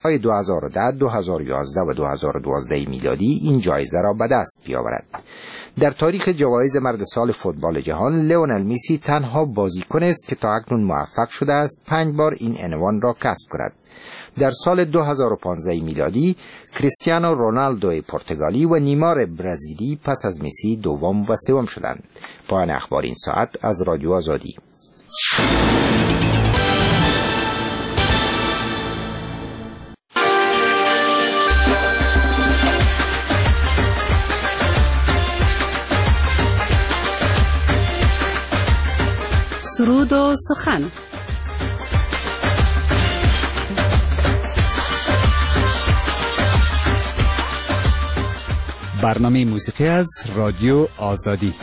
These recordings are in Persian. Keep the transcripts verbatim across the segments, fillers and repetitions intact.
های دو هزار و ده، دو هزار و یازده و دو هزار و دوازده میلادی این جایزه را به دست بیاورد. در تاریخ جوایز مرد سال فوتبال جهان، لیونل مسی تنها بازیکن است که تا اکنون موفق شده است پنج بار این عنوان را کسب کند. در سال دو هزار و پانزده میلادی کریستیانو رونالدو پرتغالی و نیمار برزیلی پس از مسی دوم و سوم شدند. پایان اخبار این ساعت از رادیو آزادی. سرود و سخن. برنامه موسیقی از رادیو آزادی.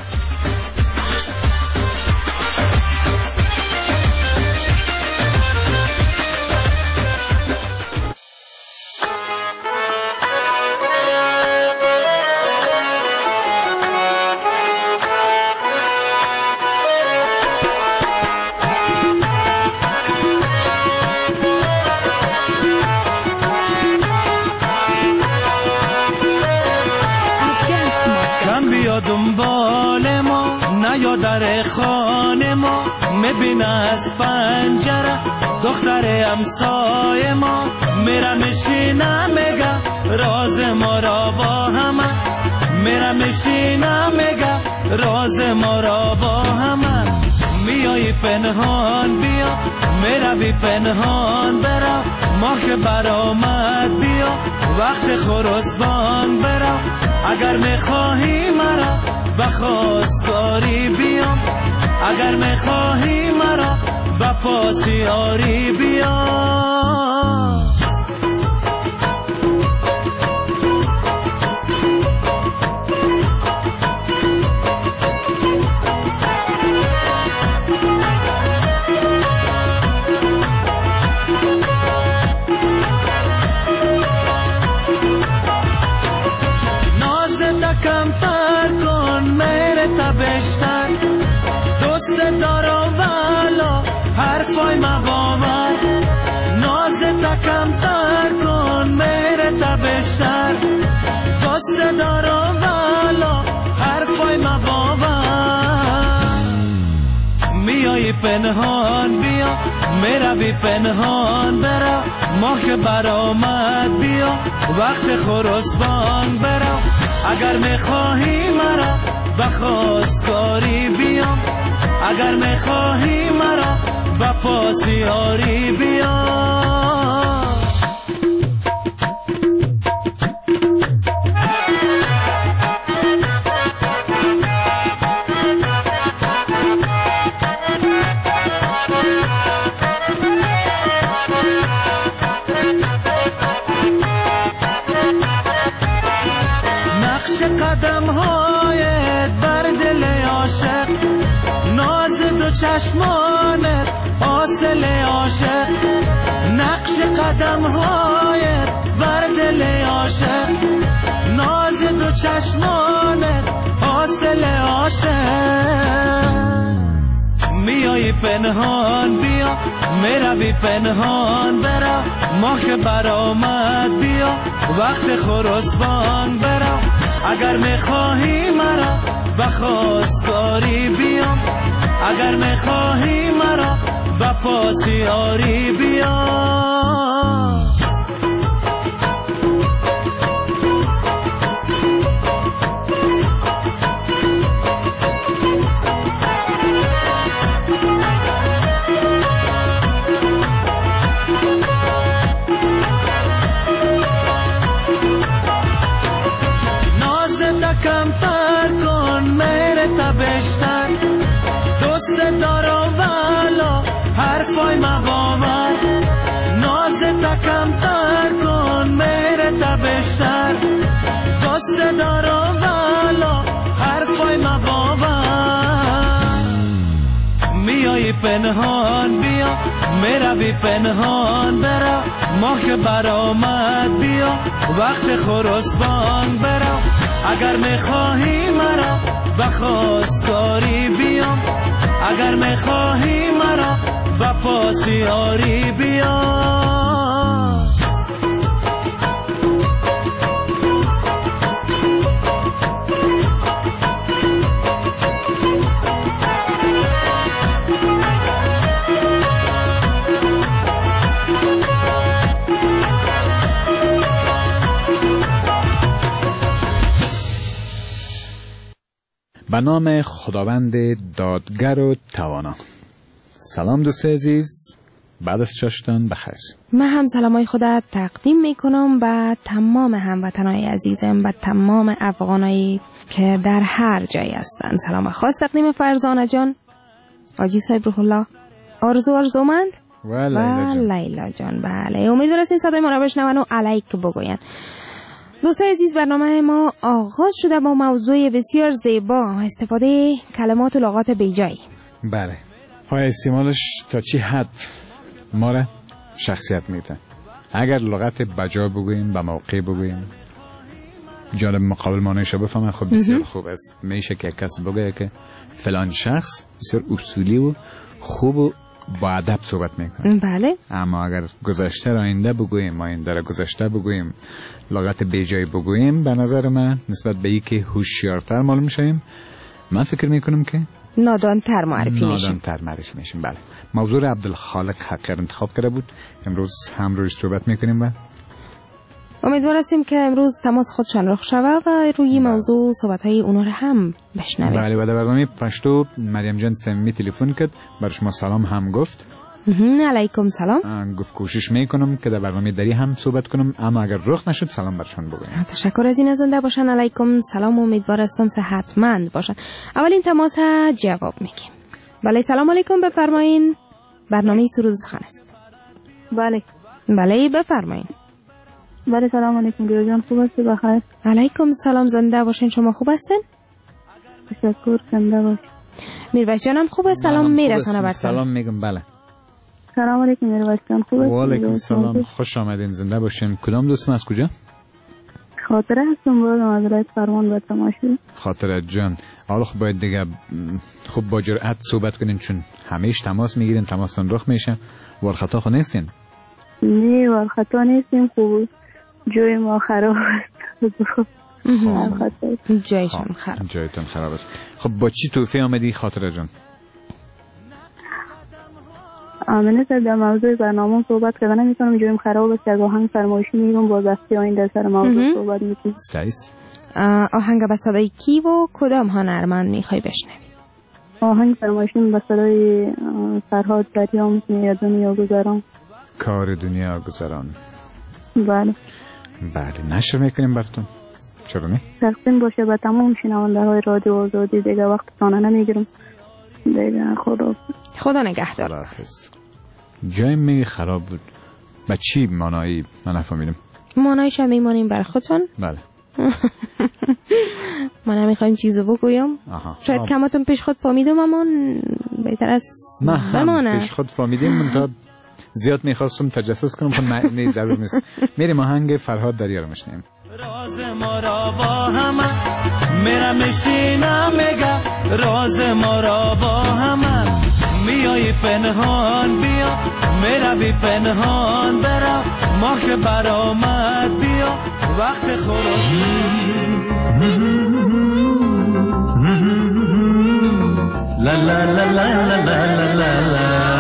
دنبال ما نیا در خانه ما، میبینه از پنجره دختر امسای ما، میره میشینه میگه راز ما را با همه، میره میشینه میگه راز ما را با همه. میای پنهان بیا، میروی پنهان برو، ما که برآمد بیا وقت خرسبان برو. اگر میخواهی مرا به خواستگاری بیام، اگر میخواهی مرا به پاسیاری بیام. بیشتر دوست دارم والا حرفای مباور، ناز تکم تر کن مهر تا بیشتر، دوست دارم والا حرفای مباور. میای پنهان بیا، میروی پنهان برو، ما که برآمد بیا وقت خرسبان برو. اگر میخواهی مرا به خواستگاری بیام، اگر میخواهی مرا به پاسیاری بیام. نقش قدم هایت بر دل عاشق، ناز دو چشمانت حاصل عاشق. نقش قدم هایت بر دل عاشق، ناز دو چشمانت حاصل عاشق. میای پنهان بیا، میروی پنهان برو، ما که برآمد بیا وقت خرسبان برو. اگر میخواهی مرا به خواستگاری بیام، اگر میخواهی مرا به پاسیاری بیام. بیشتر دوست دارم والا حرفای مباور، ناز تکم تر کن مهر تا بیشتر، دوست دارم والا حرفای مباور. میای پنهان بیا، میروی پنهان برو، ما که برآمد بیا وقت خرسبان برو. اگر میخواهی مرا به خواستگاری بیام، اگر میخواهی مرا به پاسیاری بیام. به نام خداوند دادگر و توانا. سلام دوست عزیز، بعد از چاشتان بخیر. من هم سلامای خودت تقدیم میکنم به تمام هموطنای عزیزم، به تمام افغانایی که در هر جایی هستن. سلام خاص تقدیم فرزانه جان، حاجی صاحب روح الله، آرزو آرزومند و لیلا جان. لیلا جان. بله، امیدوارم این صدای ما را بشنون و علیک بگوین. دوستان عزیز، برنامه ما آغاز شده با موضوع بسیار زیبا، استفاده کلمات و لغات بیجایی. بله، های استعمالش تا چی حد ما را شخصیت میده. اگر لغت بجا بگوییم، به موقع بگوییم، جالب مقابل مانایش بفهمن، خب بسیار خوب است. میشه که کس بگه که فلان شخص بسیار اصولی و خوب و با ادب صحبت میکنه. بله. اما اگر گذشته را آینده بگوییم، آینده را گذشته بگوییم، لغت بیجایی بگوییم، به نظر من نسبت به یکی هوشیارتر معلوم میشیم. من فکر میکنم که نادانتر معرفی میشیم. نادانتر معرفی میشیم. بله. موضوع عبدالخالق حقیر انتخاب کرده بود، امروز هم روی صحبت میکنیم و امیدوار هستیم که امروز تماس خودشان رخ شود و روی موضوع صحبت‌های اونا رو هم بشنویم. بله، و در برنامه پشتو مریم جان صمیمی تلفن کرد، بر شما سلام هم گفت. علیکم سلام. گفت کوشش میکنم که در برنامه دری هم صحبت کنم، اما اگر رخ نشد سلام برشون بگویم. تشکر از این زنده باشن. علیکم سلام، امیدوار هستم صحتمند باشن. اولین تماس جواب میگیم. بله، سلام علیکم، بفرمایین. برنامه سرود سخن است. بله. بله بفرمایین. بله، سلام علیکم دیو جان، خوب هستی؟ بخیر. علیکم سلام، زنده باشین. شما خوب هستین؟ تشکر، زنده باش. میرویس جانم خوب است؟ سلام میرسانه براتون. سلام میگم. بله. سلام علیکم میرویس جان، خوب هستی؟ و علیکم سلام، خوش آمدین، زنده باشین. کدام دوستم از کجا؟ خاطره هستم، باید مزرعه فرمان به تماشی. خاطره جان، حالا خب باید دیگه خوب با جرأت صحبت کنین، چون همیشه تماس میگیرین، تماستون رخ میشه. ورخطا خو نیستین؟ نه، ورخطا نیستیم، خوب جای ما خراب است. جایشان خراب. جایتون خراب است. خب با چی توفیق آمدی خاطره جان؟ آمنه سر در موضوع برنامه صحبت که نمی کنم، جایم خراب است، یک آهنگ فرمایشی میگم، باز دستی آینده سر موضوع صحبت میکنم. سایس. آهنگ به صدای کی و کدام هنرمند میخوای بشنوی؟ آهنگ فرمایشی به صدای فرهاد دریام میاد، دنیا گذران. کار دنیا گذران. بله. بله، نشر میکنیم براتون. چرا نه؟ تقسیم باشه به تمام شنونده های رادیو آزادی. دیگه وقت تانه نمیگیرم. دیگه خدا خدا نگهدار. خدا حافظ. جای میگه خراب بود، با چی مانایی؟ من نفهمیدم. مانایش هم میمانیم بر خودتون. بله. من نمیخوایم چیزو بگویم. شاید کماتون پیش خود فهمیدم، اما بهتر است بمانه. پیش خود فهمیدیم، من تا زیاد میخواستم تجسس کنم، خود نه ضرور نیست. میریم آهنگ فرهاد دریا رو میشنیم. راز ما را با همه میرم میشینم میگه، راز ما را با همه میای پنهان بیا، میروی پنهان برم، ما که برآمد بیا وقت خروج. لا لا لا لا لا لا لا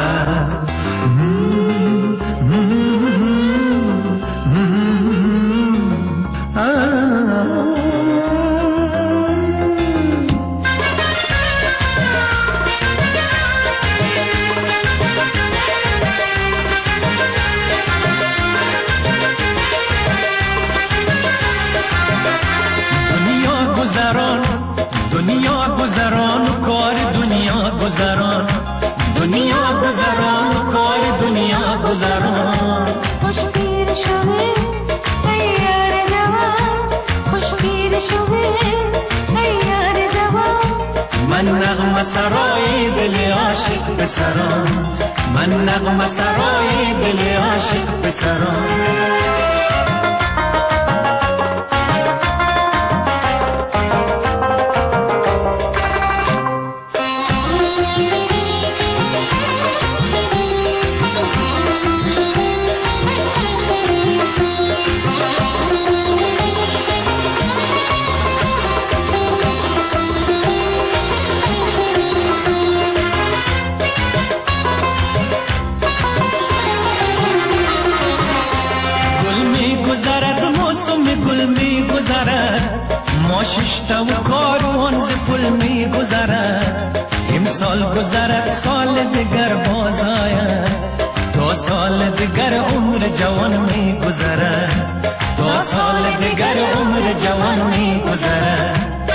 دنیا گذران و کار دنیا گذران، دنیا گذران و کار دنیا گذران. خوش پیر شوه ای یار جوان، خوش پیر شوه ای یار جوان. من نغمه سرای دل عاشق بسران، من نغمه سرای دل عاشق بسران. ما ششتا و کاروان ز پل می گذرد امسال گذرد سال دیگر باز آید دو سال دیگر عمر جوان می گذرد دو سال دیگر عمر جوان می گذرد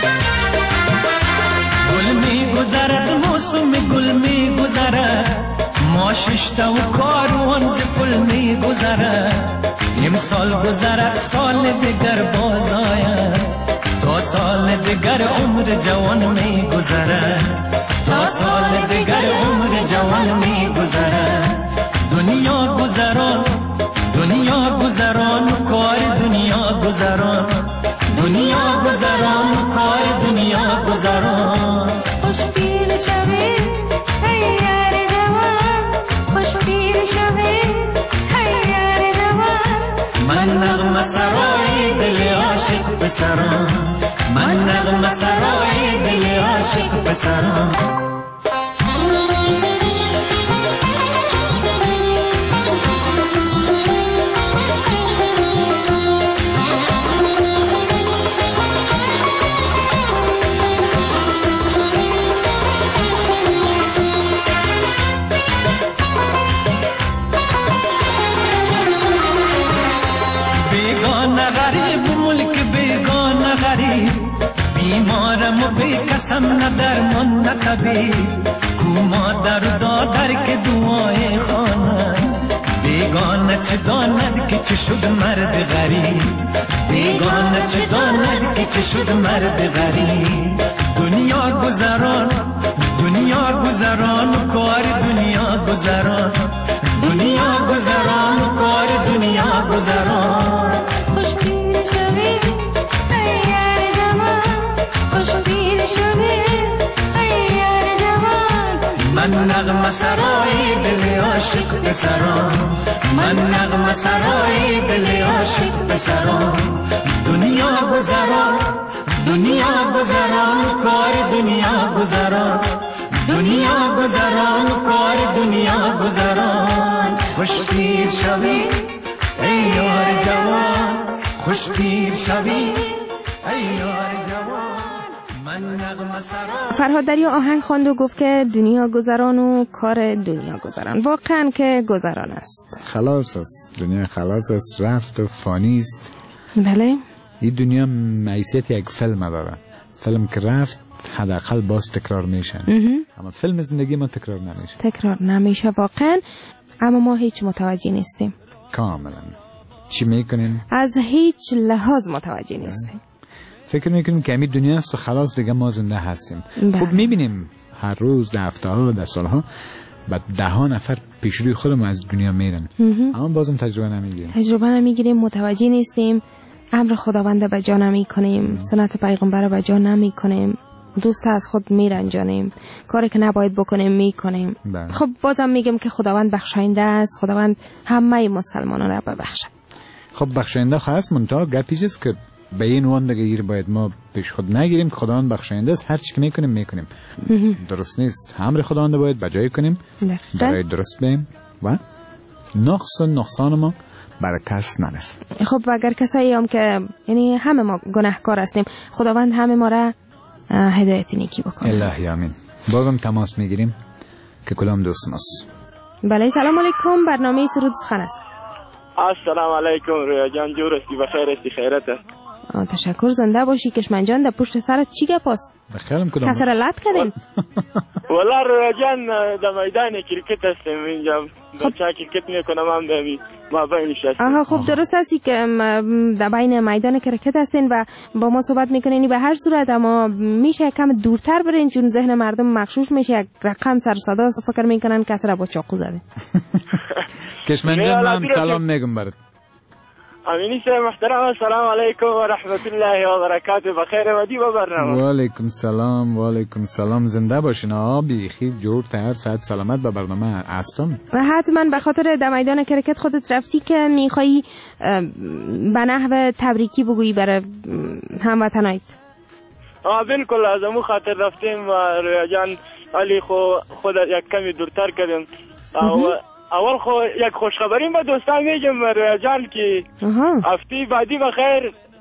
گل می گذرد موسم گل می گذرد ما ششتا و کاروان ز پل می گذرد امسال گذرد سال دیگر باز آید دو سال دیگر عمر جوان می گذرد دو سال دیگر عمر جوان می گذرد دنیا گذران دنیا گذران کار دنیا گذران دنیا گذران کار دنیا گذران خوش پیر شوی ای یار جوان خوش پیر شوی ای یار جوان من نغمه سرای دل عاشق پسران من نغمه سرای دل عاشق پسران بیگانه غریب ملک بیگانه غریب بیمارم و بی کسم نه درمان نه طبیب کو مادر دادر که دعای خانه بیگانه چه داند که چه شد مرد غریب بیگانه چه داند که چه شد مرد غریب دنیا گذران دنیا گذران کار دنیا گذران دنیا گذران کار دنیا گذران خوش پیر شوی ای یار جوان خوش پیر شوی ای یار جوان من نغمه سرای دل عاشق پسران من نغمه سرای دل عاشق پسران دنیا گذران دنیا گذران کار دنیا گذران دنیا گذران کار دنیا گذران خوش پیر شوی ای یار جوان خوش پیر شوی ای یار جوان من نغمه سرای فرهاد دریا آهنگ خواند و گفت که دنیا گذران و کار دنیا گذران. واقعا که گذران است، خلاص است، دنیا خلاص است، رفت و فانی است. بله. این دنیا معیشت یک فیلم داره، فیلم که رفت حداقل باز تکرار میشه، اما فیلم زندگی ما تکرار نمیشه. تکرار نمیشه واقعا، اما ما هیچ متوجه نیستیم. کاملا. چی میکنیم؟ از هیچ لحاظ متوجه نیستیم. فکر میکنیم که همین دنیا است و خلاص دیگه ما زنده هستیم. بله. خب میبینیم هر روز در هفته ها و در سالها بعد ده ها نفر پیش روی خودمون از دنیا میرن، اما بازم تجربه نمیگیریم. تجربه نمیگیریم، متوجه نیستیم، امر خداوند به جا نمی کنیم، سنت پیغمبر به جا نمی کنیم، دوست از خود میرنجانیم، کاری که نباید بکنیم میکنیم. بله. خب بازم میگم که خداوند بخشاینده است، خداوند همه مسلمانان را ببخشد. خب بخشاینده هست، منتها گپی است که به این وان دیگه گیر باید ما پیش خود نگیریم که خداوند بخشاینده است، هر چی که میکنیم میکنیم درست نیست، امر خداوند باید بجای کنیم، برای درست بیم و نقص و نقصان ما برای کس نرسد. خب اگر کسایی هم که یعنی همه ما گناهکار هستیم، خداوند همه ما را هدایت نیکی بکنه. الهی آمین. بازم تماس میگیریم که کلام دوست ماست. بله سلام علیکم، برنامه سرود سخن است. السلام علیکم رویا جان، جور استی بخیر استی خیرت است. تشکر، زنده باشی. کشمن جان در پشت سرت چی گپ است؟ بخیرم کدام کسر لط کردین؟ والله رویا جان در میدان کرکت هستیم اینجا، بچه کرکت میکنم هم در ما بینش هستیم. آها خب درست هستی که در بین میدان کرکت هستین و با ما صحبت میکنین. به هر صورت اما میشه کم دورتر برین چون ذهن مردم مغشوش میشه، یک رقم سر صدا فکر میکنن کسر با چاقو زده. کشمن جان من سلام میگم برات. امینی سه محترم، السلام علیکم و رحمت الله و برکاته. بخیر ودی با برنامه. و علیکم سلام و علیکم سلام، زنده باشین. آبی خیلی جور تر صحت سلامت به برنامه هستم. و حتما به خاطر در میدان کرکت خودت رفتی که میخوایی به نحو تبریکی بگویی برای هموطنایت. آه بالکل، از امو خاطر رفتیم و رویا جان علی خو خود یک کمی دورتر کردیم. اول خو یک خوشخبری با دوستان میگم رویا جان که هفته بعدی بخیر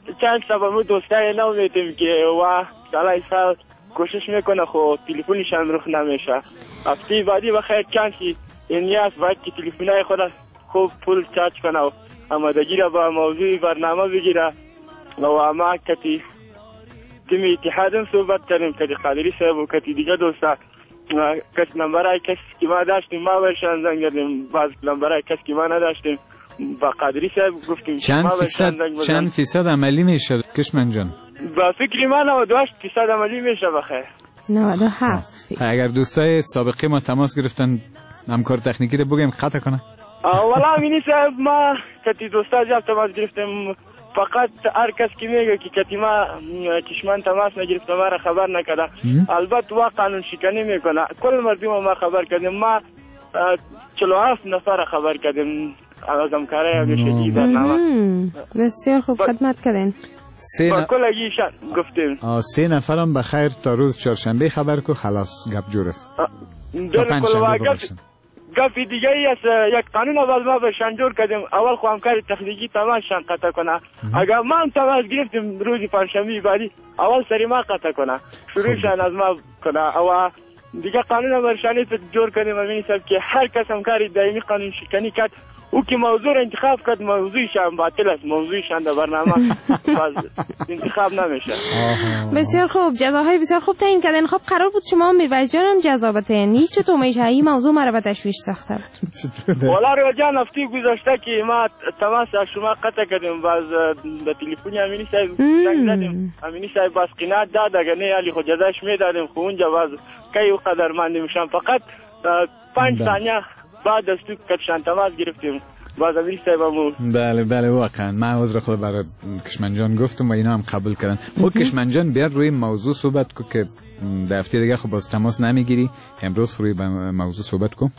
چند سبب دوستای نو میتیم که و سالای سال کوشش میکنه خو تلفنشان روخ نمیشه. هفته بعدی بخیر چانسی نیاز باید که تلفنای خود خوب فول چارج کنه و آمادگی را با موضوع برنامه بگیره و ما کتی تیم اتحادم صحبت کردیم کتی قادری صاحب و کتی دیگه دوستا کس نمبرای کس که ما داشتیم ما برشان زنگ کردیم، بعض نمبرای کس که ما نداشتیم با قادری صاحب گفتیم چند فیصد چند فیصد عملی میشه کشمن جان؟ با فکری من نود و هشت فیصد عملی میشه بخیر. نود و هفت. اگر دوستای سابقه ما تماس گرفتن همکار تکنیکی رو بگیم خطا کنه؟ والا امینی صاحب ما کتی دوستا جاب تماس گرفتیم، فقط هر کس که میگه که کتی ما کشمن تماس نگرفته ما را خبر نکرده، البته وا قانون شکنی میکنه. کل مردم ما خبر کردیم، ما چلو هفت نفر خبر کردیم از همکارای اگرشگی برنامه. بسیار خوب خدمت کردین. با کل اگیشان گفتیم سه نفرم بخیر تا روز چهارشنبه خبر کو خلاص گپ جور است. در کل واقع گپ دیگه ای است، یک قانون اول ما به شنجور کردیم، اول خو همکار تکنیکی تماس شان قطع کنه. اگر ما هم تماس گرفتیم روز پنجشنبه بعدی اول سری ما قطع کنه، شروعشان از ما کنه و دیگه قانون برشانی تو جور کردیم. امینی صاحب که هر کس همکاری دائمی قانون شکنی کرد او که موضوع انتخاب کرد موضوعشان باطل است، موضوعشان در برنامه انتخاب نمیشه. بسیار خوب، جزاهای بسیار خوب تعیین کردین. خب قرار بود شما میرواز جانم جزا بتین، هیچ چطور میشه این موضوع مرا به تشویش ساخته؟ والا رو جان هفته گذشته که ما تماس از شما قطع کردیم، باز به تلفن امینی صاحب زنگ زدیم، امینی صاحب باز قناعت داد اگر نه علی خود جزاش میدادیم، خو اونجا باز کی قدرمند میشم. فقط پنج ثانیه بعد از تو کتشان تماس گرفتیم باز امیر صاحبمون. بله بله واقعا من عذر خود برای کشمن جان گفتم و اینا هم قبول کردن. او کشمن جان بیا روی موضوع صحبت کو که در هفته دیگه خب باز تماس نمیگیری، امروز روی موضوع صحبت کو.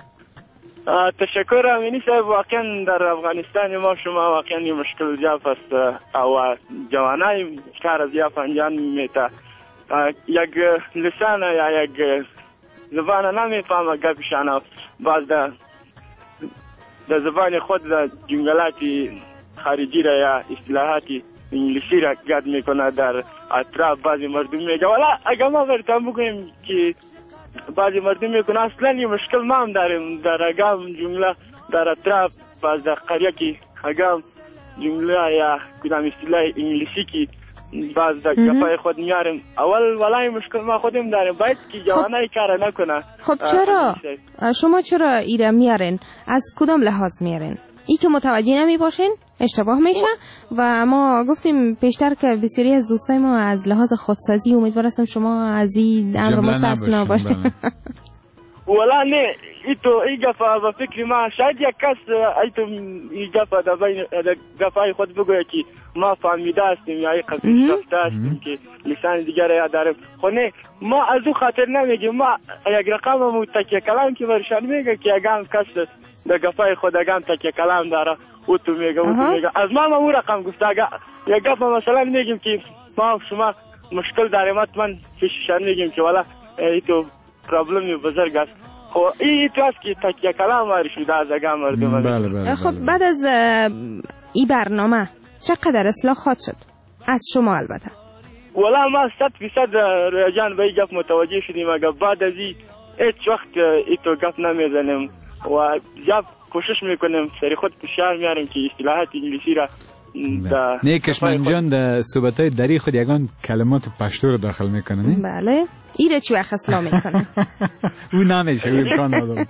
تشکر امینی صاحب. واقعا در افغانستان ما شما واقعا این مشکل زیاد است و جوانای کار زیاد انجام میته، یک لسان یا یک زبان نمیفهمه گپشان، باز در در زبان خود در جملات خارجی را یا اصطلاحات انگلیسی را گرد میکنه در اطراف. بعضی مردم میگه والا اگر ما برتون بگویم که بعضی مردم میکنه اصلا این مشکل ما هم داریم در اگام جمله در اطراف، باز در قریه که اگام جمله یا کدام اصطلاح انگلیسی که باز در گپای خود میاریم، اول والای مشکل ما خودم داریم، باید که جوانای کار نکنه. خب چرا شما چرا ایره میارین؟ از کدام لحاظ میارین؟ ای که متوجه نمی باشین اشتباه میشه و ما گفتیم پیشتر که بسیاری از دوستای ما از لحاظ خودسازی امیدوار هستم شما از این امر مستثنا باشین. ولا نه ایتو ای گفا و فکر ما شاید یک کس ایتو ای گفا در بین گفای خود بگوید که ما فهمیده هستیم یا ای قصد شفته هستیم که لسان دیگر را داریم. خب نه ما از او خاطر نمیگیم، ما یک رقم مو تکیه کلام که برشان میگه که اگم کس در گفای خود اگم تکیه کلام داره او تو میگه او تو میگه از ما ما او رقم گفته. اگر یک گفا مثلا میگیم که ما شما مشکل داریم، من پیششان میگیم که والا ایتو پرابلمی بزرگ است. خب این تو است که تکیه کلام واری شده از اگه مردم. بله بله. خب بعد از این برنامه چقدر اصلاح خواهد شد از شما؟ البته والا ما صد فیصد رویجان به این گپ متوجه شدیم، اگر بعد از این هیچ وقت ایتو گپ نمیزنیم و زیاد کوشش میکنیم سری خود فشار میاریم که اصطلاحات انگلیسی را نه کشمن جان در صحبت‌های دری خود یگان کلمات پشتو رو داخل میکنه نه؟ بله ایره چی وقت اصلاح میکنه؟ او نمیشه او امکان نداره.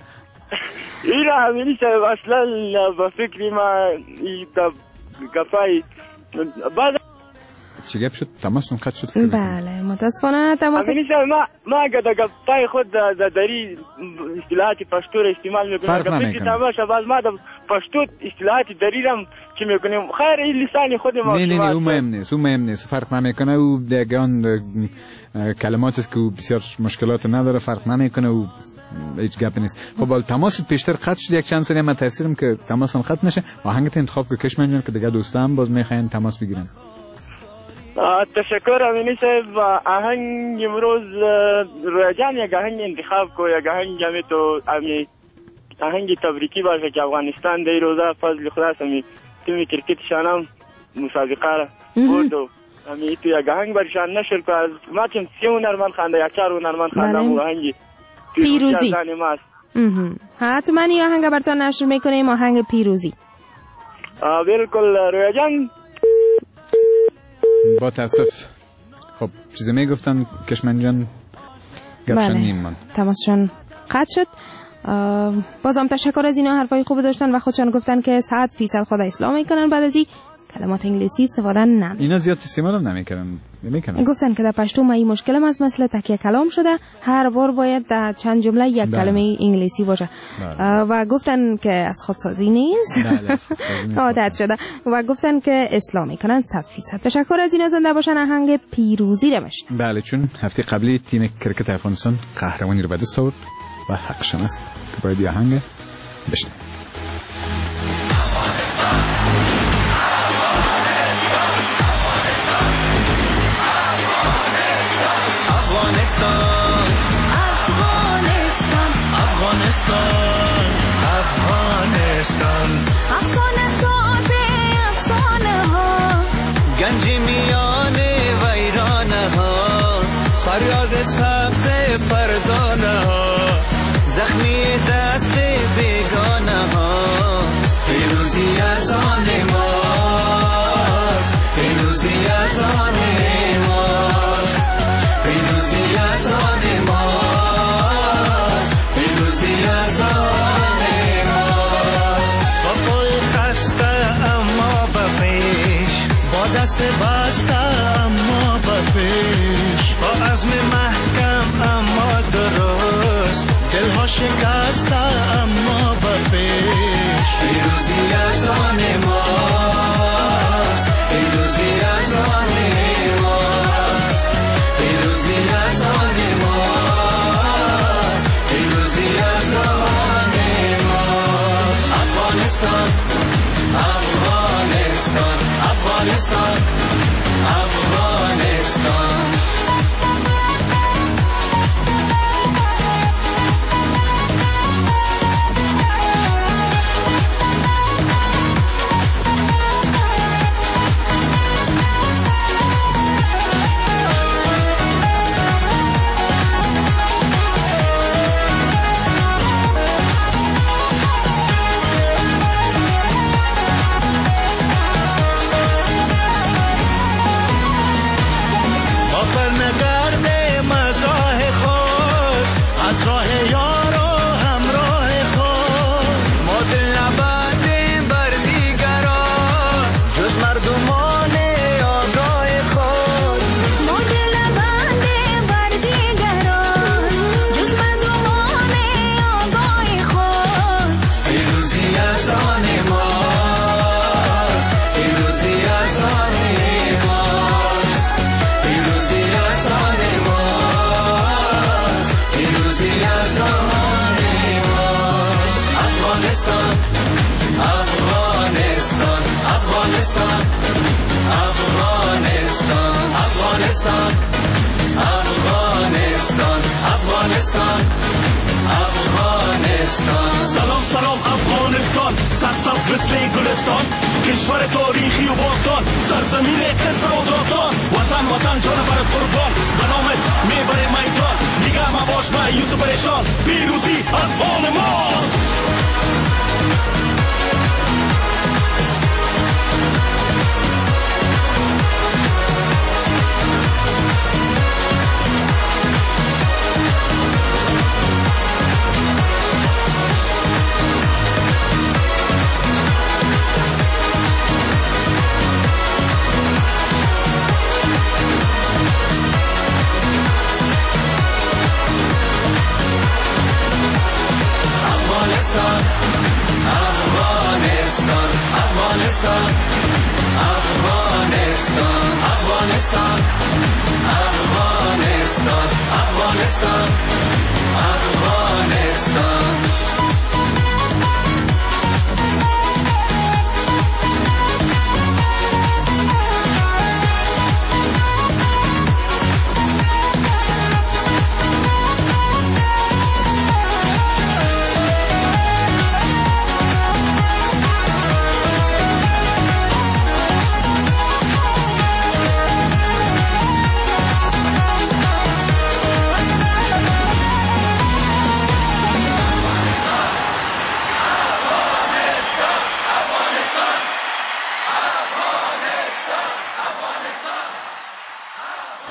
ایره همینی صاحب اصلا با فکری ما در گفای بعد چی گپ شد؟ تماسون قطع شد. بله متاسفانه تماس همینی صاحب ما ما اگر در گفای خود در دری اصطلاحات پشتو را استعمال میکنیم، فرق نمیکنه. تماشا باز ما در پشتو اصطلاحات دری را که میکنیم خیر این لسانی خود ما. نه نه نه او مهم نیست، او مهم نیست، فرق نمیکنه. او دیگان کلمات است که بسیار مشکلات نداره، فرق نمیکنه، او هیچ گپ نیست. خب حالا تماس پیشتر قطع شد، یک چند ثانیه من تاثیرم که تماسم قطع نشه. آهنگت انتخاب که کشمن جان که دیگه دوستان باز میخواین تماس بگیرن. تشکر امینی صاحب. آهنگ امروز رویجان یک آهنگ انتخاب کو، یک آهنگ همی تو امی آهنگ تبریکی باشه که افغانستان در روزه فضل خدا سمی تیمی کرکت شانم مسابقه را برد و همین تو یک آهنگ برشان نشر که از ما که سی هنرمند خوانده یا چهار هنرمند خوانده بله. آهنگ پیروزی. از آن ماست. مهم. حتما این آهنگ براتون نشر میکنیم، آهنگ پیروزی. آه، بالکل رویا جان. با تاسف. خب چیزی میگفتم کشمن جان گفشن بله. نیمان تماسشان قطع شد. آه، بازم تشکر از اینا، حرفای خوب داشتن و خودشان گفتن که صد فیصد خدا اسلام میکنن، بعد از این کلمات انگلیسی استفاده نمی. اینا زیاد استعمال هم نمیکنن نمیکنن. گفتن که در پشتو ما این مشکل است، مثل تکیه کلام شده، هر بار باید در چند جمله یک بله. کلمه انگلیسی باشه. بله. و گفتن که از خودسازی نیست، بله، از خودسازی نیست. عادت شده و گفتن که اسلام میکنن صد فیصد. تشکر از اینا، زنده باشن. آهنگ پیروزی رو بشن. بله، چون هفته قبلی تیم کرکت افغانستان قهرمانی رو به دست آورد و حقشون است که باید یه آهنگ بشنویم. افغانستان افغانستان افغانستان افغانستان افسانه ساز افسانه ها، گنج میان ویرانه ها، فریاد سبز فرزانه ها، زخمی دست بیگانه ها. پیروزی از آن ماست، پیروزی از آن ماست، پیروزی از آن ماست، پیروزی از آن ماست. با پای خسته اما به پیش، با دست بسته اما به پیش، با عزم محکم اما درست، دلها شکسته اما به پیش. پیروزی از آن ماست، پیروزی از آن ماست، پیروزی از آن ماست، پیروزی از آن ماست. افغانستان افغانستان افغانستان افغانستان. Afghanistan, Afghanistan, Afghanistan, Afghanistan, Afghanistan, Afghanistan. سلام سلام افغانستان، سرسبز مثل گلستان، کشور تاریخی و باستان، سرزمین قصر و داستان. وطن وطن جان برات قربان، به نامت میبره میدان. دیگه مباش مایوس و پریشان، پیروزی از آن ماست. Afghanistan, Afghanistan, Afghanistan, Afghanistan, Afghanistan, Afghanistan, Afghanistan, Afghanistan.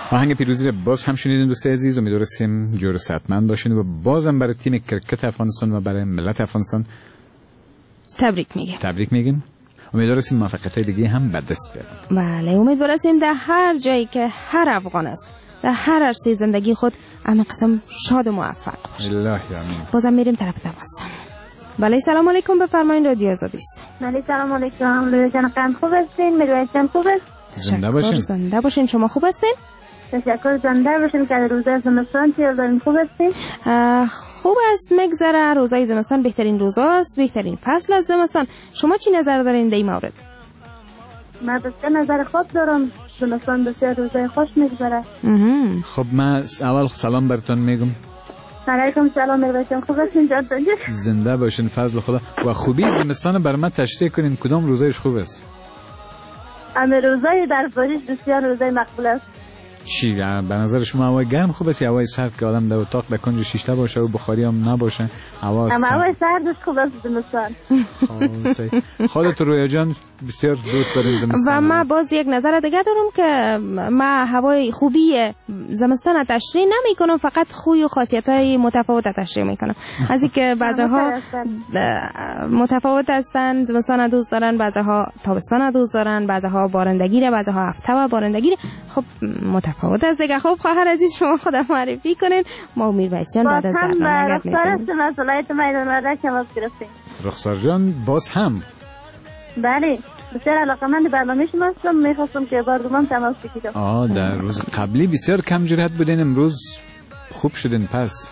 آهنگ پیروزی رو باز هم شنیدین دوست عزیز. امیدواریم جور صحتمند باشین و بازم برای تیم کرکت افغانستان و برای ملت افغانستان تبریک میگیم. تبریک میگیم. امیدواریم موفقیت‌های دیگه هم به دست بیارن. بله امیدواریم در هر جایی که هر افغان است در هر عرصه زندگی خود همین قسم شاد و موفق باشه. الله آمین. بازم میریم طرف تماس. بله سلام علیکم، بفرمایید رادیو آزادی است. بله سلام علیکم. لویجان خان خوب هستین؟ میرویس جان خوب است؟ زنده باشین. زنده باشین. شما خوب هستین؟ تشکر. زنده باشین. که روزای زمستان چی دارین؟ خوب هستین؟ خوب است مگذره. روزای زمستان بهترین روزاست، بهترین فصل از زمستان. شما چی نظر دارین در این مورد؟ من بسیار نظر خود دارم. زمستان بسیار روزای خوش میگذره. خب من اول سلام براتون میگم. علیکم سلام میرویس جان خوب هستین؟ جان زنده باشین فضل خدا. و خوبی زمستان بر من تشریح کنین کدام روزایش خوب است؟ همه روزای در پاریس بسیار روزای مقبول است. چی به نظر شما هوای گرم خوب است یا هوای سرد که آدم در اتاق در کنج شیشته باشه و بخاری هم نباشه؟ هوا اما هوای سردش خوب است زمستان. خودت رویا جان بسیار دوست دارین زمستان. و من باز یک نظر دیگه دارم که من هوای خوبی زمستان تشریح نمی کنم، فقط خوی و خاصیت‌های متفاوت تشریح می کنم. از اینکه بعضها متفاوت هستن، زمستان دوست دارن، بعضها تابستان دوست دارن، بعضها بارندگی را، بعضها هفته و بارندگی. خب متفاوت است دیگه. خب خواهر عزیز شما خودم معرفی کنین. ما میرویس جان بعد از برنامه گپ می‌زنیم. مسئولیت میدان مدرک هم گرفتیم. رخسار جان باز هم بله بسیار علاقه‌مند برنامه شما هستم. می‌خواستم که بردمم تماس بگیرم. آه در روز قبلی بسیار کم جرأت بودین، امروز خوب شدین. پس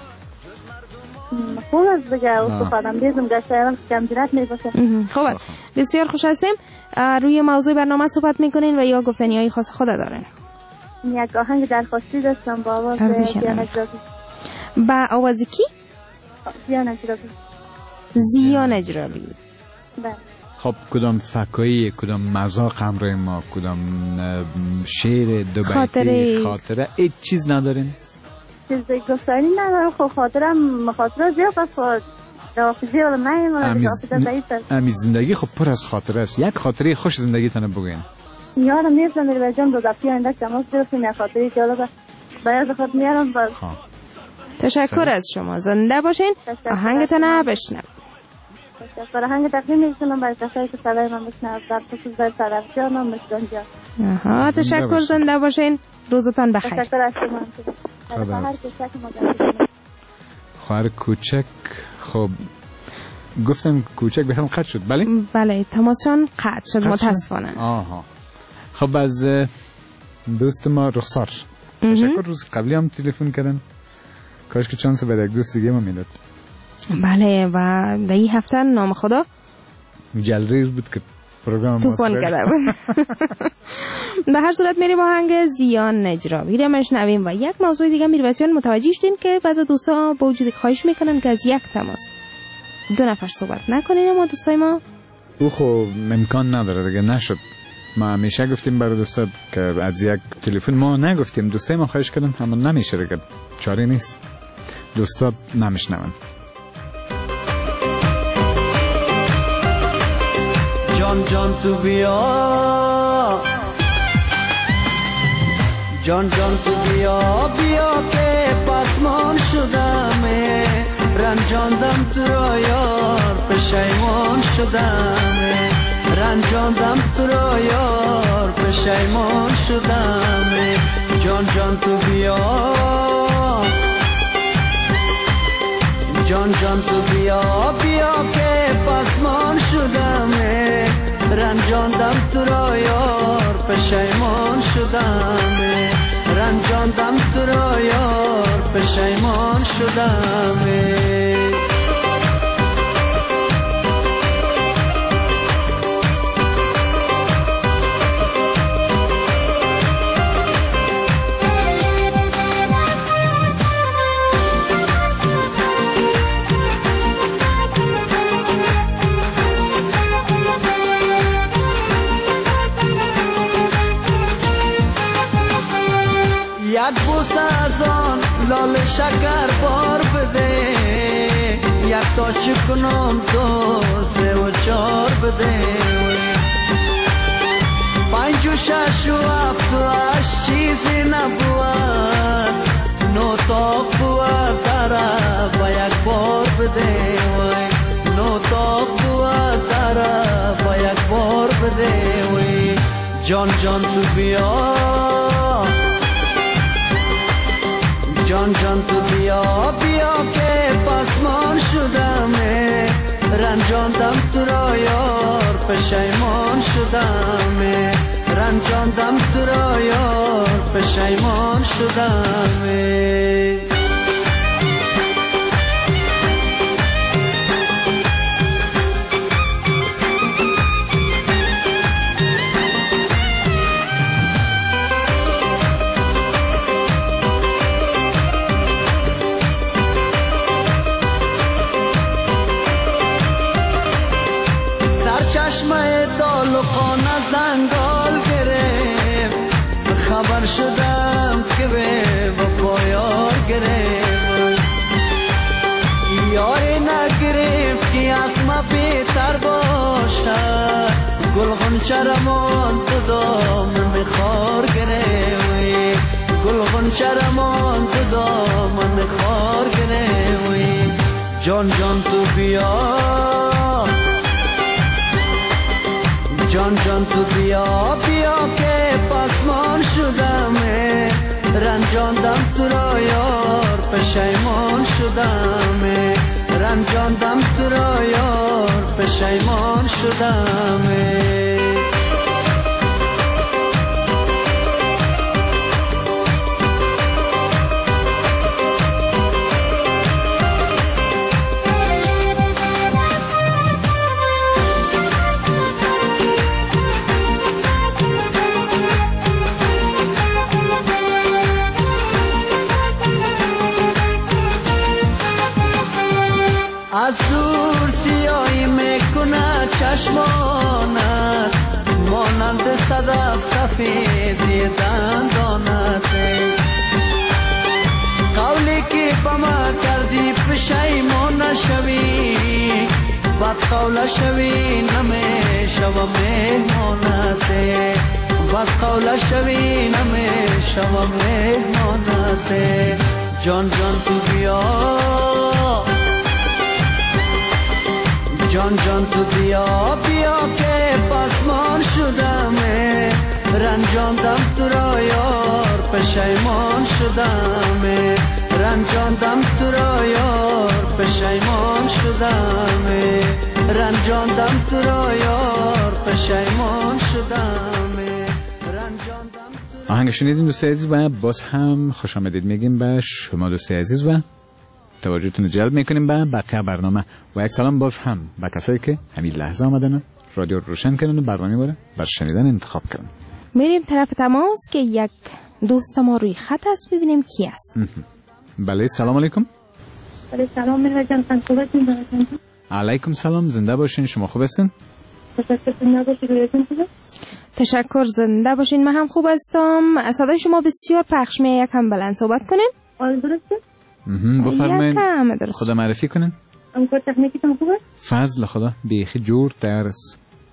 خوب است دیگه. تو خودم دیدم گشتم کم جرأت می‌باشه. خوب بسیار خوش هستیم. روی موضوع برنامه صحبت می‌کنین و یا گفتنی‌های خاص خود دارین؟ یک آهنگ درخواستی داشتم با آواز زیان اجرابی. با آواز کی؟ زیان اجرابی. زیان اجرابی. بله. خب کدام فکایی، کدام مذاق همراه ما، کدام شعر دو بیتی خاطره خاطره هیچ چیز ندارین؟ چیزی گفتنی ندارم. خب خاطرم خاطره زیاد است. رافضی ولی نه امی زندگی خب پر از خاطره است. یک خاطره خوش زندگی تنه بگوین. یادم نیست میرویس جان دو دفعه آینده تماس گرفتیم یک خاطره جالبه باید خود میارم. باز تشکر از شما. زنده باشین. آهنگتون بشنویم. تشکر. آهنگ تقدیم میکنم برای کسایی که صدای من بشنوند در خصوص برای صدف جانم مشدان جان. آها تشکر. زنده باشین. روزتان بخیر. تشکر از شما. خواهر کوچک ما خواهر کوچک. خب گفتم کوچک بخرم قطع شد. بله بله تماسشان قطع شد متاسفانه. آها خب از دوست ما رخسار تشکر. روز قبلی هم تلفن کردن، کاش که چانس به یک دوست دیگه ما میداد. بله و در این هفته نام خدا جلریز بود که پروگرام توفان کرده بود. به هر صورت میریم آهنگ زیان اجرابی رو میشنویم و یک موضوع دیگه میرویس جان متوجه شدین که بعضی دوستا با وجود خواهش میکنن که از یک تماس دو نفر صحبت نکنین. اما دوستای ما او خب امکان نداره دیگه، نشد. ما همیشه گفتیم برای دوستا که از یک تلفن ما نگفتیم، دوستای ما خواهش کردن اما نمیشه دیگه، چاره نیست، دوستا نمیشنون. جان جان تو بیا، جان جان تو بیا بیا که پسمان شدم، رنجاندم تو را یار پشیمان شدم، رنجاندم تو را یار پشیمان شدم. جان جان تو بیا، جان جان تو بیا بیا که پسمان شدم، رنجاندم تو را یار پشیمان شدم، رنجاندم تو را یار پشیمان شدم. یک بوسه از آن لال شکر بار بده، یک تا چکنم دو سه و چار بده، پنج و شش و هفت و هشت چیزی نبود، نو تا بود داره با یک بار بده، وی نو تا بود داره با یک بار بده. وی جان جان تو بیا، جان جان تو بیا بیا که پسمان شدمه، رنجاندم تو را یار پشیمان شدمه، رنجاندم تو را یار پشیمان شدمه. چشمه دال و خانه زنگال گرفت، خبر شدم که به وفا یار گرفت، یاری نگرفت که از ما بهتر باشد، گل غنچه رمان تو دامن خار گرفت، گل غنچه رمان تو دامن خار گرفت. جان جان تو بیا، جان جان تو بیا بیا که پسمان شدمه، رنجاندم تو را یار پشیمان شدمه، رنجاندم تو را یار پشیمان شدمه. از دور سیاهی میکنه چشمانت، مانند صدف سفیدی دندانت، قولی که با ما کردی پشیمان نشوی، بد قول شوی نمیشوم مهمانت، بد قول شوی نمیشوم مهمانت. جان جان تو بیا، جان جان تو بیا بیا که پسمان شدمه، رنجاندم تو را یار پشیمان شدمه، رنجاندم تو را یار پشیمان شدمه، رنجاندم تو را یار پشیمان شدمه، رنجاندم. آهنگ شنیدین دوستای عزیز و باز هم خوش آمدید میگیم به شما دوستای عزیز و توجهتون رو جلب میکنیم به بقیه برنامه و یک سلام باز هم به کسایی که همین لحظه آمدن رادیو روشن کردن و برنامه باره بر شنیدن انتخاب کردن. میریم طرف تماس که یک دوست ما روی خط است، ببینیم کی است. بله سلام علیکم. بله سلام میلا جان، خوب هستین؟ علیکم سلام، زنده باشین. شما خوب هستین؟ تشکر، زنده باشین. تشکر، زنده باشین. من هم خوب هستم. صدای شما بسیار پخش میاد، یکم بلند صحبت کنین. آره درسته؟ بفرمایید، خدا معرفی کنین. امکان تکنیکتون خوبه؟ فضل خدا بیخی جور درس.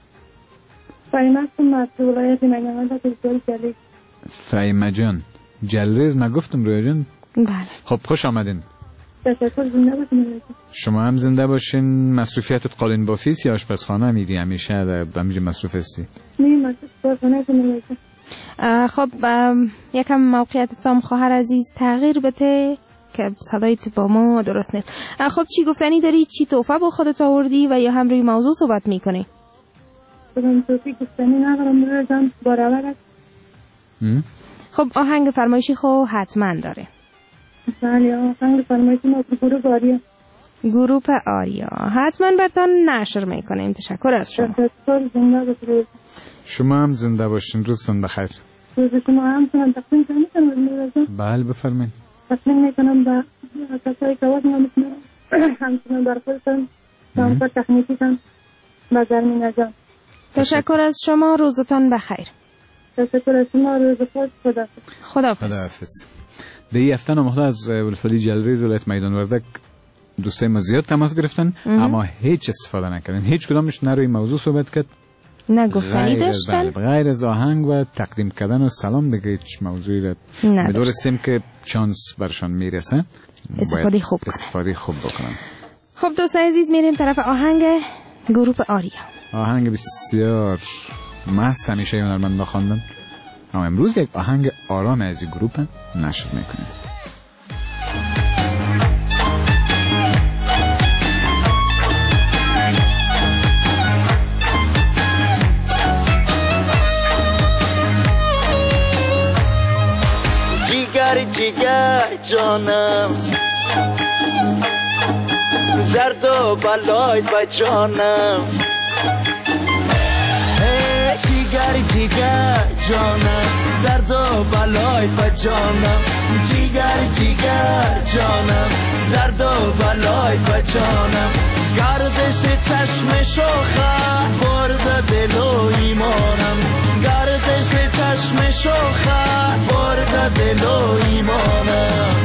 فایمه هستم از ولایت مجان از جلریز. فایمه جان جلریز ما گفتم رویا جان. بله. خب خوش آمدین. تشکر، زنده باشین. شما هم زنده باشین. مصروفیتت قالین بافیس یا آشپزخانه میدی؟ همیشه در همینجا مصروف هستی؟ نه مصروف آشپزخانه هستم. خب یکم موقعیتتان خواهر عزیز تغییر بده که صدایت با ما درست نیست. خب چی گفتنی داری؟ چی تحفه با خودت آوردی و یا هم روی موضوع صحبت میکنی؟ بگم توفی گفتنی ندارم روی جان، برابر است. خب آهنگ فرمایشی خو حتما داره. بله آهنگ فرمایشی ما گروه آریا. گروه آریا حتما براتون نشر میکنیم. تشکر از شما. تشکر، زنده باشید. شما هم زنده باشین. روزتون بخیر. روز شما هم تونم تقسیم کنم. بله بفرمایید. تقسیم میکنم با کسایی که واسه نمیتونم همچنان بر خودتون همکار تکنیکیتون با زرمین جان. تشکر از شما، روزتان بخیر. تشکر از شما، روز خود. خدا خداحافظ. خداحافظ. در این هفته نامخدا از ولسوالی جلریز ولایت میدان وردک دوستای ما زیاد تماس گرفتن اما هیچ استفاده نکردن. هیچ کدامش نه روی موضوع صحبت کرد نه گفتنی غیر داشتن؟ بله، غیر از آهنگ و تقدیم کردن و سلام دیگه هیچ موضوعی را میدونستیم که چانس برشان میرسه. استفاده خوب استفاده خوب بکنن. خب دوستان عزیز میریم طرف آهنگ گروه آریا. آهنگ بسیار مست همیشه هنرمند بخواندن، اما امروز یک آهنگ آرام از این گروه نشر میکنیم. جیگر جیگر جانم، زرد و بلای با جانم، جیگر جیگر جانم، زرد و بلای با جانم، جیگر جیگر جانم، زرد و بلای با جانم، گردش چشم شوخه برد دل و ایمانم، گردش چشم شوخه برد دل و ایمانم.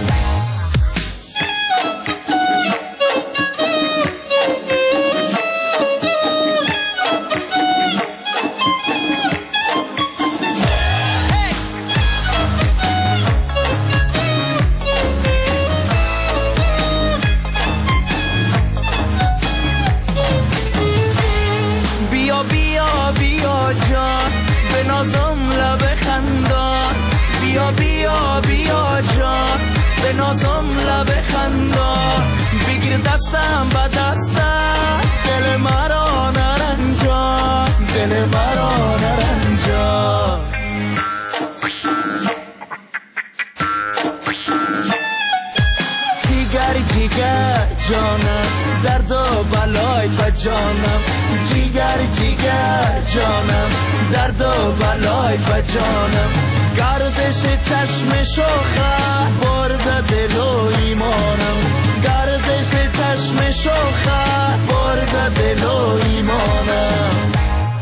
بیا بیا بیا جان به نازم لب خندان، بیا بیا بیا جان به نازم لب خندان، بگیر دستم با دستم دل مرا نرنجان، دل مرا نرنجان. جیگر جیگر جانم، درد و بلای با جانم، جیگر جیگر جانم، درد و بلای با جانم، گردش چشم شوخه برد دل و ایمانم، گردش چشم شوخه برد دل و ایمانم.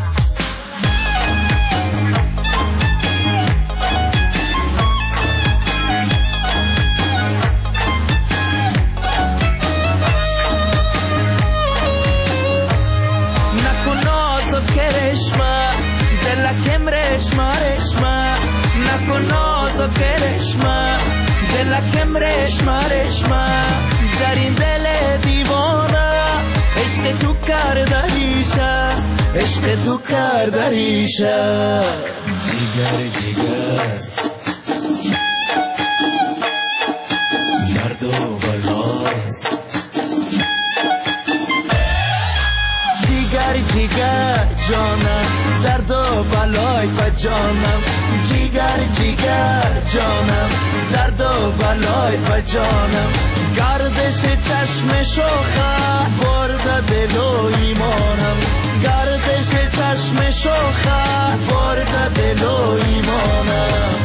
کرشمه دلکم رشمه رشمه نکن ناز و کرشمه دلکم رشمه رشمه در این دل دیوانه عشق تو کرده ریشه، عشق تو کرده ریشه. جیگر جیگر درد و بلای، جیگر جیگر جانم، درد و بلای با جانم، جیگر جیگر جانم، درد و بلای با جانم، گردش چشم شوخه برد دل و ایمانم، گردش چشم شوخه برد دل و ایمانم.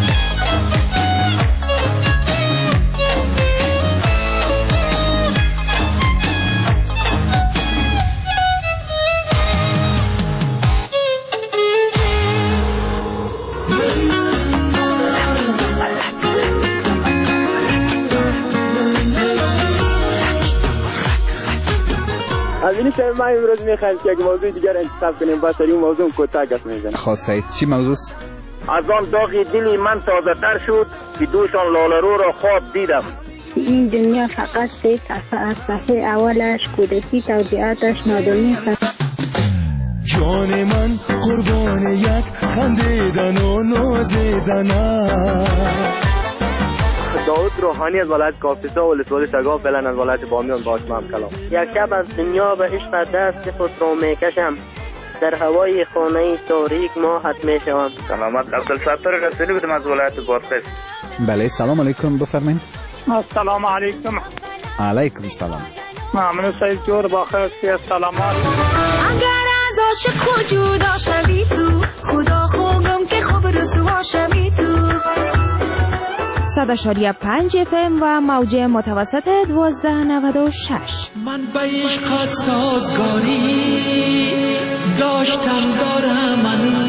از این شب ما امروز میخوایم که یک موضوع دیگر انتخاب کنیم، بس این موضوع کوتاه گپ میزنیم. خاصه است چی موضوع؟ از آن داغی دلی من تازه تر شد که دوشان لاله‌رو را خواب دیدم. این دنیا فقط سه صفحه از صفحه اولش کودکی توضیحاتش نادونی است. جان من قربان یک خندیدن و نازیدن است. داود روحانی از ولایت کاپیسا و ولسوالی شگاف فعلا از ولایت بامیان باش هم کلام. یک شب از دنیا به عشق دست خود را میکشم، در هوای خانه تاریک ماهت میشوم. سلامت عبدالستار رسولی بودم از ولایت بادغیس. بله سلام علیکم بفرمایید. السلام علیکم. علیکم سلام. ممنون سید جور بخیر سلامات. اگر از عاشق جدا شوی تو، خدا خوگم که خوب رسوا شوی تو. صد اشاریه پنج اف ام و موج متوسط دوازده نود و شش. من به عشقت سازگاری داشتم دارم من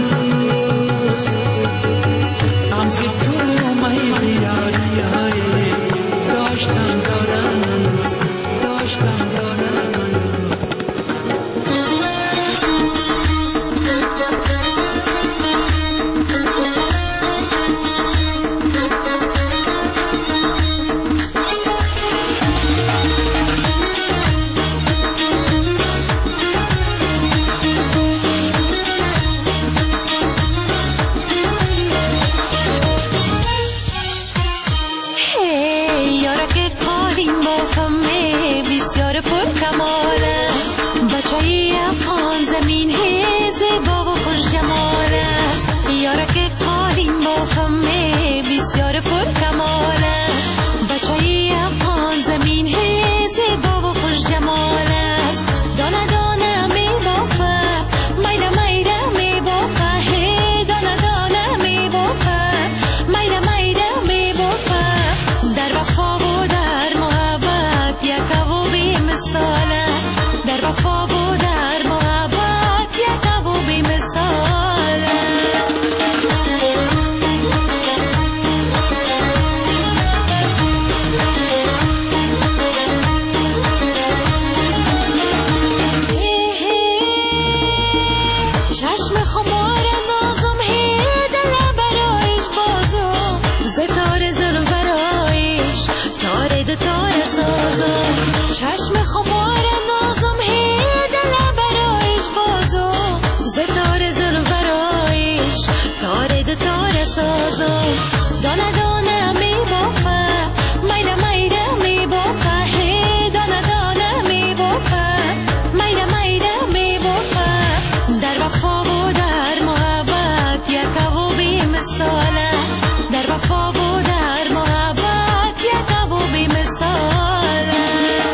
امز تو میدی داشتم دارم داشتم دارم قالین بافم بسیار پر کمال است بچه افغان زمین ہے زیبا و خوش جمال است دانه دانه می بافم میده میده می بافم هی دانه دانه می بافم میده میده می بافم در وفا و در محبت یک و بی مثاله در وفا و در محبت یک و بی مثاله چشم خمار نازم هی دل برایش بازو ستاره ظلم برایش تاره ده تاره سازم چشم خمار نازم هی دل برایش بازو ستاره ظلم برایش تاره ده تاره سازم دانه دانه می بافم میده میده می بافم هی دانه دانه می بافم میده میده می بافم در وفا و در محبت یک و بی مثاله در وفا و در محبت یک و بی مثاله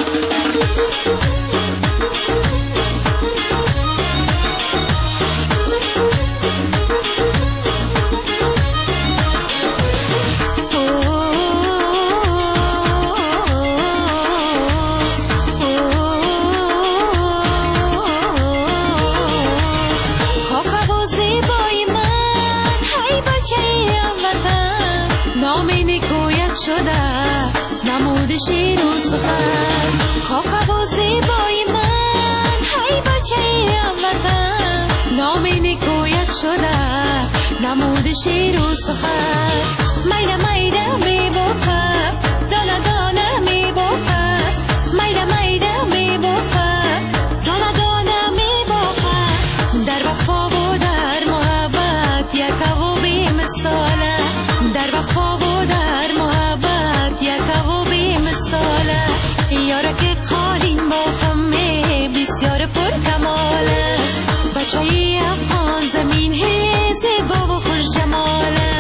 شده نمود شیر و سخن خاک و زیبای من هی بچه وطن نام نیکویت شده نمود شیر و سخن میده میده می بافم دانه دانه می بافم میده میده می بافم دانه دانه می بافم در وفا و در محبت یک و بی مثاله در وفا و در محبت یک و بی مثاله یاره که قالین بافم بسیار پر کماله بچه افغان زمین ہے زیبا و خوش جماله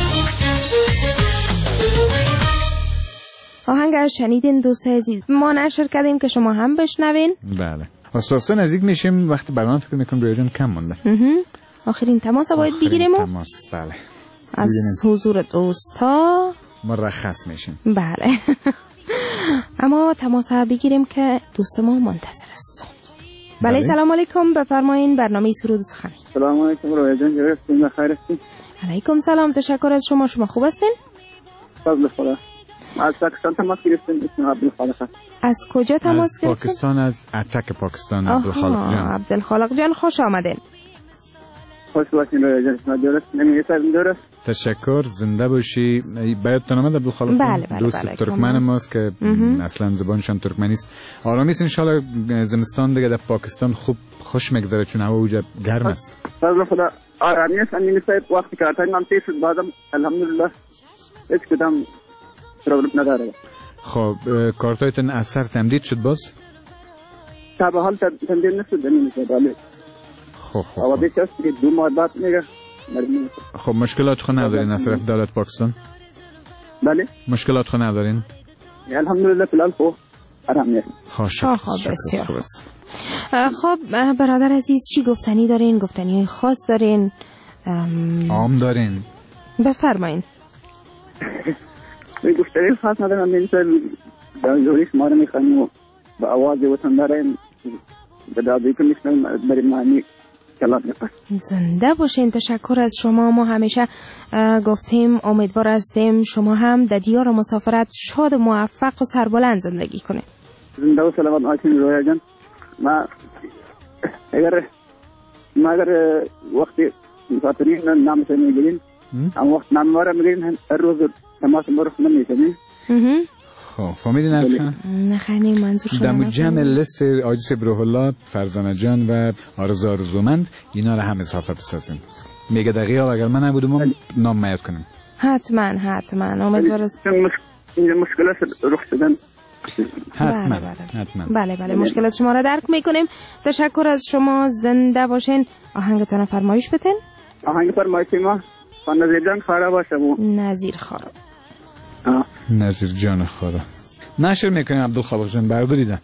آهنگ رو شنیدین دوست عزیز ما نشر کردیم که شما هم بشنوین. بله اساسا نزدیک میشیم وقتی برنامه فکر میکنم روی جان کم مونده آخرین تماس باید بگیریم و تماس بله از حضور دوستا مرخص میشیم بله اما تماس بگیریم که دوست ما منتظر است. بله, بله. سلام علیکم بفرمایین برنامه سرود و سخن. سلام علیکم رویا جان جرستین بخیر هستین؟ علیکم سلام تشکر از شما شما خوب هستین؟ فضل خدا از پاکستان تماس گرفتین اسم عبدالخالق. از کجا تماس گرفتین؟ از پاکستان از اتک پاکستان عبدالخالق جان. عبدالخالق جان خوش آمدین. خوش باشین رویا جان درست نمی‌گیسم درست. تشکر زنده باشی. بیاتون آمد عبدالخالق بله بله دوست بله ترکمن ماست که اصلا زبانشان ترکمنی است. آرامی است ان شاء الله زمستان دیگه در پاکستان خوب خوش میگذره چون هوا اونجا گرم است. فضل خدا آرامی است امین صاحب وقتی که تایم تیز شد بعدم الحمدلله هیچ کدام پرابلم نداره. خب کارتایتون اثر تمدید شد باز؟ تا به حال تمدید نشد امین صاحب ولی خب خب اما بیش از دو ماه بعد میگه خب مشکلات خود ندارین از طرف دولت پاکستان؟ بله مشکلات خود ندارین؟ الحمدلله فلال خوب آرام میرم. خب بسیار خوب. خب برادر عزیز چی گفتنی دارین؟ گفتنی های خاص دارین؟ عام دارین؟ بفرمایین. گفتنی خاص ندارم من جوری شما رو میخوانیم و با آواز وطن دارین به دادی که میشنم برای معنی کلام میکنم. زنده باشین تشکر از شما. ما همیشه گفتیم امیدوار هستیم شما هم در دیار مسافرت شاد و موفق و سربلند زندگی کنید. زنده و سلامت باشین رویا جان. ما اگر ما اگر وقتی مسافرین نام سے میگیرین هم وقت نام ما را میگیرین هر روز تماس ما رو نمیکنین. خب فهمیدین عرفان؟ نخنی منظور شما دمو جمع لست آجیس بروح الله فرزانه جان و آرزو آرزومند اینا رو هم اضافه بسازیم. میگه دقیقه اگر من نبودم هم نام میاد کنیم. حتما حتما امیدوار است مشکلات رخ شدن. حتما بله بله. حتما بله بله مشکلات شما را درک میکنیم. تشکر از شما زنده باشین. آهنگتون فرمایش بتین. آهنگ فرمایش ما نظیر جان خارا باشه بو نظیر خارا نظیر جان خارا نشر میکنیم عبدالخالق جان برادر دیدن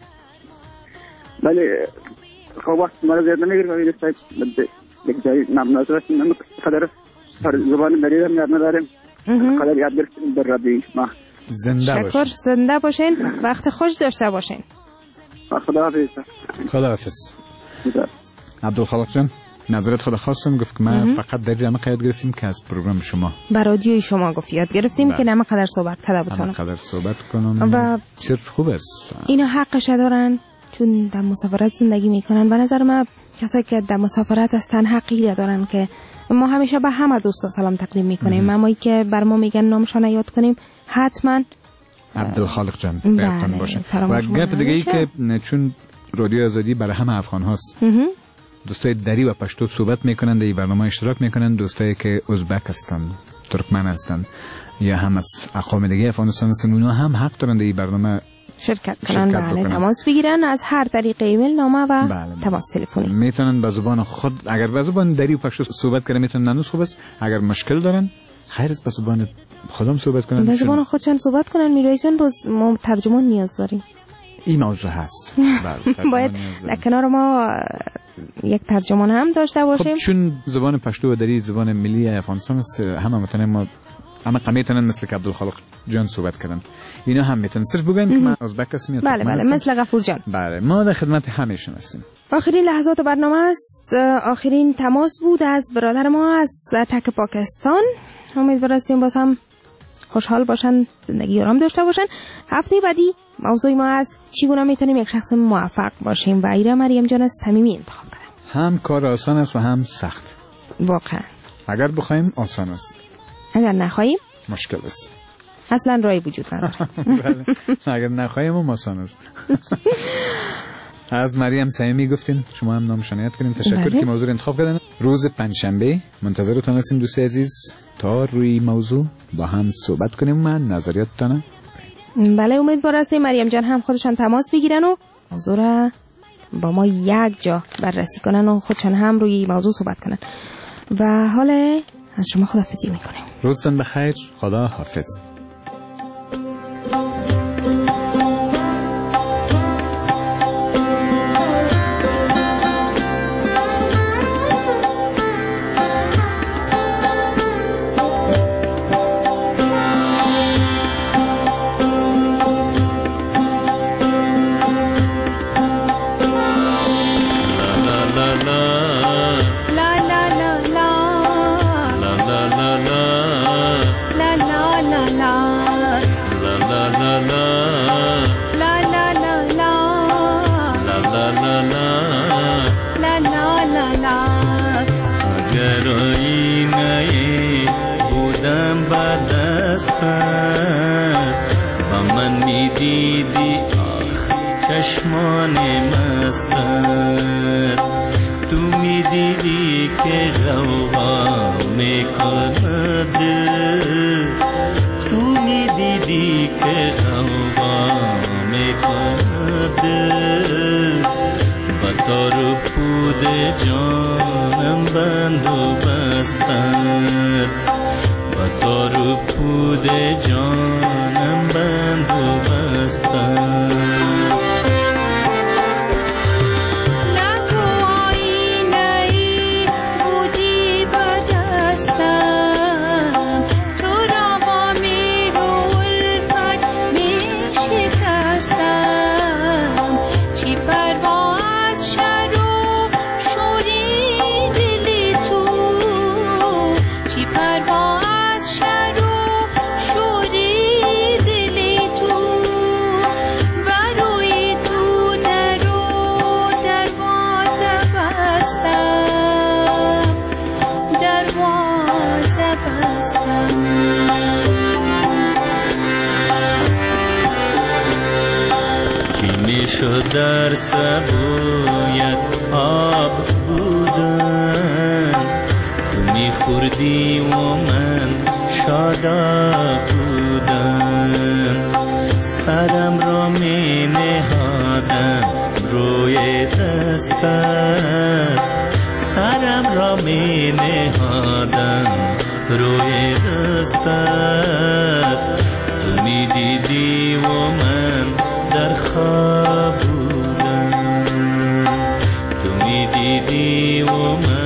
بله خب وقت مرا زیاد نمیگیرم ولی سایت یک جایی نامناسب است من قدر زبان دریدم یاد ندارم قدر یاد گرفتیم در رادیو ما زنده باشین شکر زنده باشین وقت خوش داشته باشین خداحافظ خداحافظ عبدالخالق جان نظرت خدا خواستم گفت که ما فقط در جمع یاد گرفتیم که از پروگرام شما با رادیوی شما گفت یاد گرفتیم که نمه قدر صحبت کرده بتونم نمه قدر صحبت کنم و صرف خوب است اینا حقش دارن چون در مسافرت زندگی میکنن. به نظر من کسایی که در مسافرت هستن حقی دارن که ما همیشه به همه دوستا سلام تقدیم میکنیم. امایی که بر ما میگن نامشان یاد کنیم حتما عبدالخالق جان بیرتون باشه. و گپ دیگه ای که چون رادیو آزادی برای همه افغان هاست دوستای دری و پشتو صحبت میکنن در این برنامه اشتراک میکنن. دوستایی که ازبک هستن ترکمن هستن یا هم از اقوام دیگه افغانستان هستن اونا هم حق دارن در این برنامه شرکت کنن. بله تماس بگیرن از هر طریق ایمیل نامه و بله تماس تلفنی میتونن به زبان خود اگر به زبان دری و پشتو صحبت کنن میتونن ننوز خوب است. اگر مشکل دارن خیر است به زبان خودم صحبت کنن به زبان خودشان صحبت کنن. میرایسون باز ما ترجمان نیاز داریم. این موضوع هست باید در کنار ما یک ترجمان هم داشته باشیم. خب چون زبان پشتو و دری زبان ملی افغانستان است همه میتونن ما همه قمیتونن مثل که عبدالخالق جان صحبت کردن اینا هم میتونن صرف بگن که من ازبک هستم. بله بله مثل غفور جان. بله ما در خدمت همهشون هستیم. آخرین لحظات برنامه است. آخرین تماس بود از برادر ما از تک پاکستان. امیدوار هستیم باز هم خوشحال باشن زندگی آرام داشته باشن. هفته بعدی موضوع ما از چگونه میتونیم یک شخص موفق باشیم و ایره مریم جان صمیمی انتخاب کردم. هم کار آسان است و هم سخت. واقعا اگر بخوایم آسان است اگر نخواهیم مشکل است. اصلا راهی وجود نداره. اگر نخواهیم هم آسان است. از مریم صمیمی گفتین شما هم نامشان یاد کردین. تشکر بله. که موضوع انتخاب کردن. روز پنجشنبه منتظرتون هستیم دوست عزیز تا روی موضوع با هم صحبت کنیم. من نظریاتتان بله امیدوار هستیم مریم جان هم خودشان تماس بگیرن و موضوع را با ما یک جا بررسی کنن و خودشان هم روی موضوع صحبت کنن. و حالا از شما خداحافظی میکنیم. روزتون بخیر. خدا حافظ. چشمان مستت تو می دیدی که غوغا میکند تو می دیدی که غوغا میکند با تار پود جانم بند و بستد با تار پود جانم بند و بستد در سبویت آب بودن تو میخوردی و من شادا بودم سرم را می نهادم روی دستت سرم را می نهادم روی دستت تو می دیدی و من در خواب بودم تو می دیدی و من